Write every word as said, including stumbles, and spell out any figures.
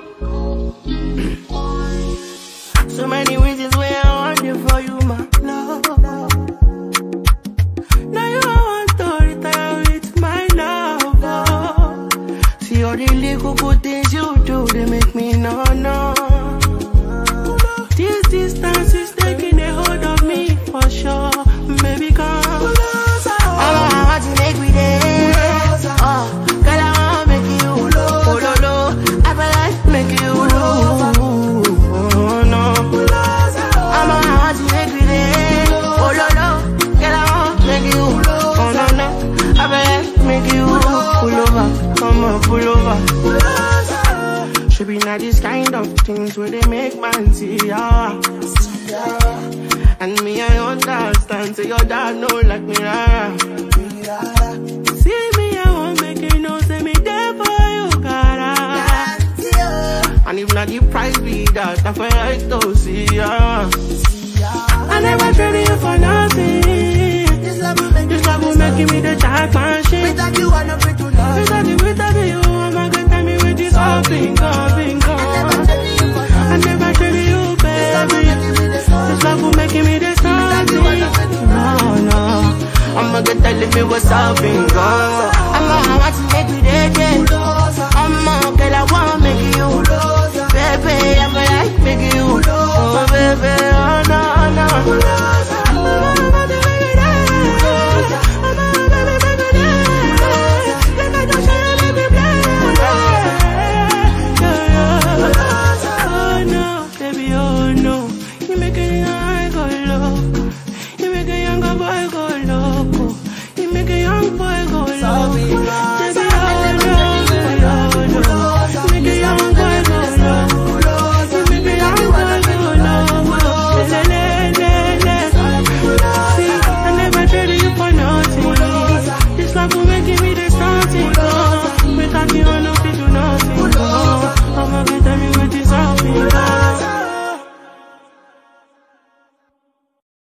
So many reasons why I want you for you, my love. Now you want to retire with my love. Oh. See all the little good things you do, they make me no, no. This distance is taking a hold of me for sure. Baby, come. I'm a heart to make me there. Oh, girl, I wanna make you. Oh, no, no. I feel like make you. Oh, no. I'm a heart to make me there. Oh, no, no. Girl, I wanna make you. Oh, no, no. I feel like make you. Pull over. Come on, pull over. Should be not this kind of things where they make man see ya. And me, I understand. Say your dad know like me, rara. See me, I won't make it no. Say me there for you, cara. And if not the price be that, I feel like to see ya. I never traded you for nothing. This love will make me the jack machine. Without you, I never do love. Without you, without you, I'm not gonna tell me with this all bingo, bingo. I never traded you, baby. This love will make me the something. No, no. I'm not gonna tell me what's up, bingo.